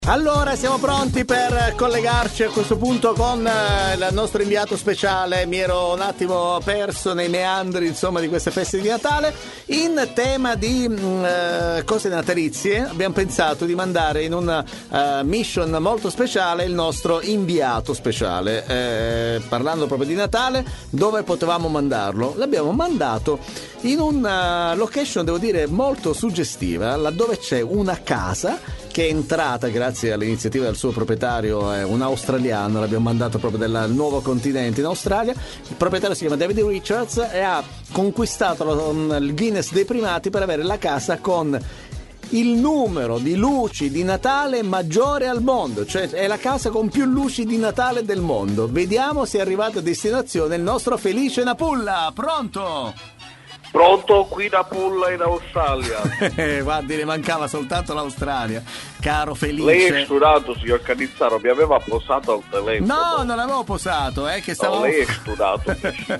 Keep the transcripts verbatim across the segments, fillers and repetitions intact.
Allora, siamo pronti per collegarci a questo punto con eh, il nostro inviato speciale. Mi ero un attimo perso nei meandri, insomma, di queste feste di Natale. In tema di mh, eh, cose natalizie, abbiamo pensato di mandare in una uh, mission molto speciale il nostro inviato speciale. Eh, parlando proprio di Natale, dove potevamo mandarlo? L'abbiamo mandato in una location, devo dire, molto suggestiva, laddove c'è una casa che è entrata grazie all'iniziativa del suo proprietario, è un australiano, l'abbiamo mandato proprio dal nuovo continente in Australia. Il proprietario si chiama David Richards e ha conquistato lo, il Guinness dei primati per avere la casa con il numero di luci di Natale maggiore al mondo, cioè è la casa con più luci di Natale del mondo. Vediamo se è arrivato a destinazione il nostro Felice Napulla. Pronto? Pronto, qui da Pulla in Australia. Guardi, ne mancava soltanto l'Australia, caro Felice. Lei è studato, signor Canizzaro, mi aveva posato al telefono. No, non l'avevo posato, eh, che stavo... No, lei è studato.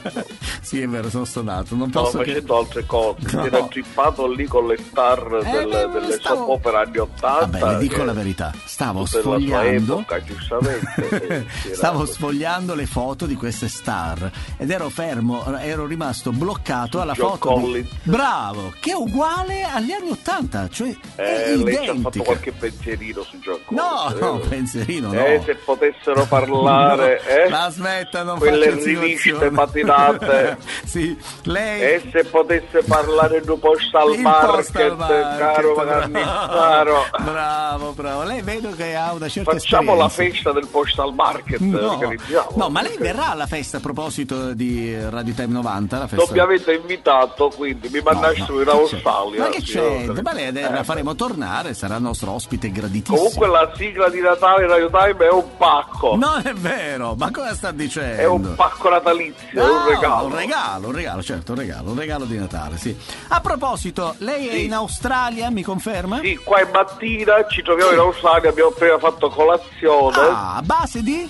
Sì, è vero, sono studato. Non posso Stavo che... facendo altre cose. No. Si era trippato lì con le star eh, del, beh, delle stavo... soap opera anni ottanta. Vabbè, le dico che... la verità, stavo Tutta sfogliando la sua epoca, giustamente. stavo sfogliando le foto di queste star ed ero fermo, ero rimasto bloccato alla John foto Collins. di... Bravo, che è uguale agli anni ottanta, cioè è Eh, lei ci ha identica. fatto qualche pensierino su John No, Collins, no, eh? pensierino no. Eh, se potessero parlare, No, eh? la smetta, non quelle faccia riviste insinuazioni. patinate. Sì, lei... E se potesse parlare di postal Il market, postal market, caro bravo. Canizzaro. Bravo, bravo. Lei vedo che ha una certa Facciamo la esperienza. festa del postal market, No, organizziamo. no, ma lei verrà alla festa a proposito di Radio Time novanta? La festa... Non mi avete invitato, quindi mi mandassero no, in che Australia. Ma che signor c'è? Ma lei Canizzaro. la faremo tornare, sarà il nostro ospite graditissimo. Comunque la sigla di Natale Radio Time è un pacco. Non è vero, ma cosa sta dicendo? È un pacco natalizio, è No, un regalo. Un regalo, un regalo, certo, un regalo, un regalo di Natale, sì. A proposito, lei è Sì. in Australia, mi conferma? Sì, qua è mattina, ci troviamo in Australia, abbiamo appena fatto colazione, Ah, a base di?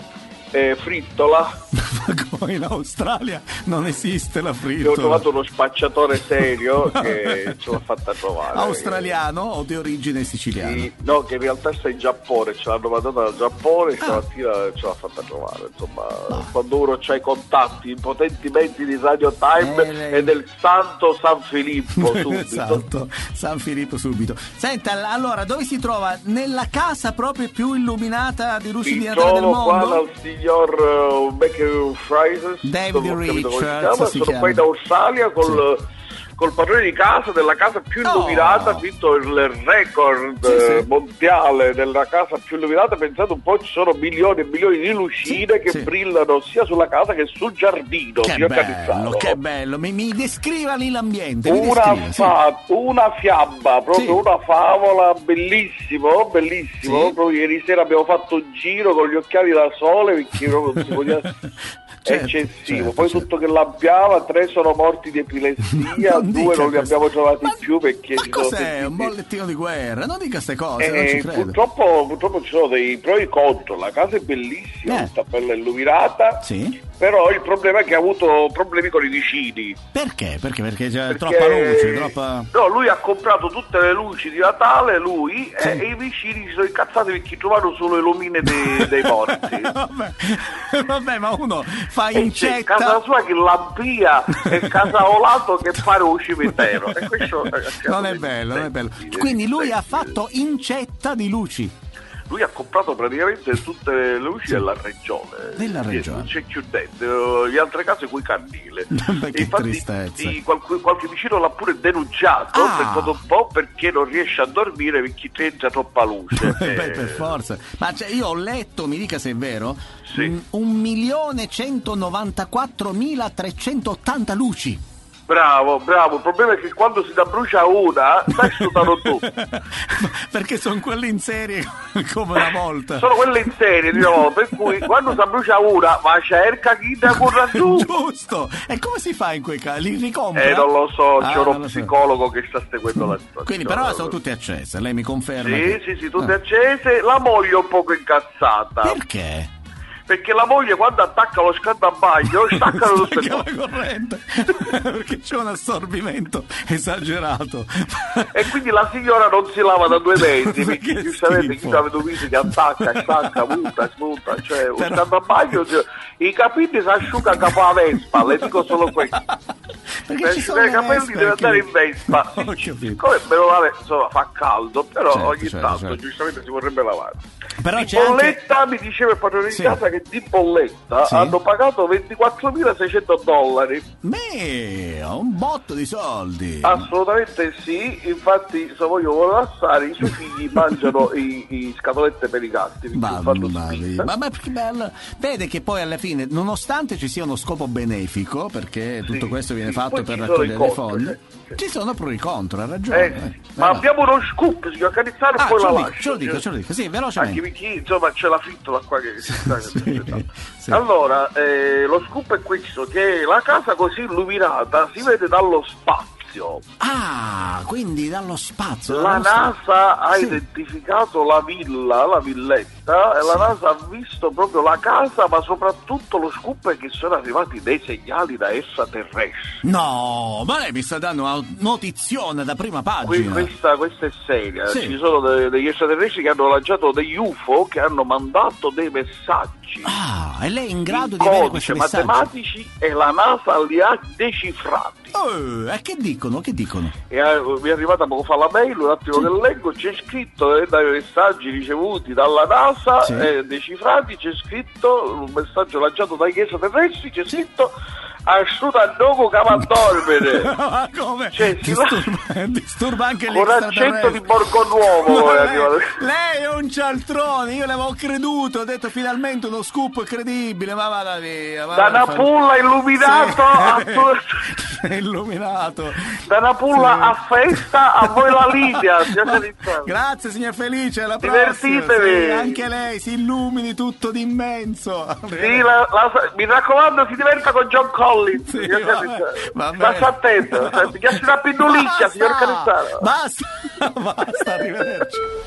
eh, frittola. Ma come in Australia non esiste la Abbiamo frittola? trovato uno spacciatore serio che ce l'ha fatta trovare. Australiano o di origine siciliana? Sì, no, che in realtà sta in Giappone, ce l'hanno mandata dal Giappone e Ah. stamattina ce l'ha fatta trovare. Insomma, Ah. quando uno c'ha i contatti, i potenti mezzi di Radio Time Eh, lei- e del santo San Filippo subito. Esatto, San Filippo subito. Senta, allora, dove si trova? Nella casa proprio più illuminata di luci di Mi Natale del trovo qua mondo? dal signor uh, Becker Phrases, David non ho capito come si Richards, chiama, si sono chiama. qua in Australia col, col padrone di casa della casa più Oh. illuminata, ha vinto il record Sì, sì. eh, mondiale della casa più illuminata. Pensate un po', ci sono milioni e milioni di lucine Sì, che sì. brillano sia sulla casa che sul giardino. Che signor bello, Canizzaro. che bello. Mi, mi descriva lì l'ambiente. Mi Una, descriva, sì. fa- una fiamma, proprio Sì. una favola, bellissimo, bellissimo. Sì. Proprio ieri sera abbiamo fatto un giro con gli occhiali da sole perché proprio non si poteva... Certo, eccessivo, certo, poi certo. tutto che lampiava, tre sono morti di epilessia, Non due dica non li questo. abbiamo trovati Ma- più perché ma si sono cos'è? sentiti- Un bollettino di guerra? Non dica queste cose, non ci Eh, credo. purtroppo, purtroppo ci sono dei pro e contro. La casa è bellissima, Eh. tutta bella illuminata, Sì? però il problema è che ha avuto problemi con i vicini. Perché? Perché? Perché c'è Perché- troppa luce, troppa... No, lui ha comprato tutte le luci di Natale, lui, Sì. e, e i vicini si sono incazzati perché trovano solo le lumine dei, dei morti. vabbè, vabbè, ma uno fa E c'è incetta... casa sua che lampia e casa Olato che pare un cimitero. E questo, eh, Non è bello, non è bello. Quindi lui ha fatto incetta di luci. Lui ha comprato praticamente tutte le luci della regione. Della regione. Non c'è più dentro, le altre case coi candele. Beh, che Infatti, tristezza. sì, qualche, qualche vicino l'ha pure denunciato, Ah. pensato un po' perché non riesce a dormire perché ti entra troppa luce. Beh, Eh, per forza. Ma cioè, io ho letto, mi dica se è vero, Sì. un- un milione centonovantaquattromilatrecentottanta luci. Bravo, bravo. Il problema è che quando si da brucia una, sai stutano tu. Perché sono quelle in serie come una volta. Sono quelle in serie, diciamo, per cui quando si brucia una, ma cerca chi da corra giù. Giusto. E come si fa in quei casi? Li ricompra? Eh, non lo so, Ah, c'è non uno lo so. psicologo che sta seguendo la situazione. Quindi però sono tutte accese, lei mi conferma? Sì, che- sì, sì, tutte Ah. accese. La moglie è un poco incazzata. Perché? perché la moglie quando attacca lo scaldabagno staccano tutte le cose. La corrente perché c'è un assorbimento esagerato e quindi la signora non si lava da due mesi perché Che giustamente schifo. chi avete visto che attacca, stacca, monta, smonta, cioè un scaldabagno i capelli si asciuga capo alla Vespa, le dico solo questo. perché Per ci sono asciugare le i capelli vespe deve anche andare lì. in Vespa. Ho capito. Come meno male, insomma, fa caldo, però Certo, ogni certo, tanto certo. giustamente si vorrebbe lavare. Però Di c'è anche bolletta mi diceva il padrone di Sì. casa che di bolletta Sì. hanno pagato ventiquattromilaseicento dollari. me un botto di soldi. Assolutamente sì, infatti se voglio collassare i suoi figli mangiano i, i scatolette per i gatti. perché Ma, fanno ma, spinta. ma, ma perché bello. Vede che poi alla fine, nonostante ci sia uno scopo benefico, perché tutto Sì, questo viene sì, fatto poi per ci sono raccogliere i dei contro, fondi, sì, sì. ci sono pro e contro, ha ragione. Eh, eh. ma Vai, abbiamo uno scoop, signor Canizzaro, e Ah, poi ce la lo dico, lascio. ce lo dico, ce lo dico, sì, Anche velocemente. perché insomma c'è la frittola qua che si sta. Sì, sì. Allora, eh, lo scoop è questo, che la casa così illuminata si vede dallo spazio. Ah, quindi dallo spazio. La dallo sta- NASA ha Sì. identificato la villa, la villetta, e la NASA ha visto proprio la casa, ma soprattutto lo scoop è che sono arrivati dei segnali da extraterrestri. No, ma lei mi sta dando una notizione da prima Que- pagina. questa, questa è seria. Sì. Ci sono de- degli extraterrestri che hanno lanciato degli U F O che hanno mandato dei messaggi Ah, e lei è in grado in di avere questi codice messaggi? matematici e la NASA li ha decifrati. Oh, e che dicono? Che dicono? E eh, mi è arrivata poco fa la mail, un attimo Sì. che leggo, c'è scritto eh, dai messaggi ricevuti dalla NASA, Sì. eh, decifrati, c'è scritto un messaggio lanciato dai extraterrestri, c'è scritto asciutta dopo che va a dormire. Ma come? Cioè, si va- disturba, disturba anche gli Con accento di extraterrestri. Borgonuovo Ma è lei, arrivato. lei è un cialtrone, io le avevo creduto, ho detto finalmente uno scoop credibile, ma vada via. Da vada una a fare- pulla illuminato a Sì. È illuminato. da una pulla Sì. a festa a voi la linea, signor Canizzaro. Grazie signor Felice, alla prossima. Divertitevi. Sì, anche lei si illumini tutto d'immenso. Sì, la- la- mi raccomando, si diverta con John Collins. Sì, signor vabbè, Canizzaro. vabbè. State attento, pigliarsi una pindulicchia, signor Canizzaro. Basta, basta, arrivederci.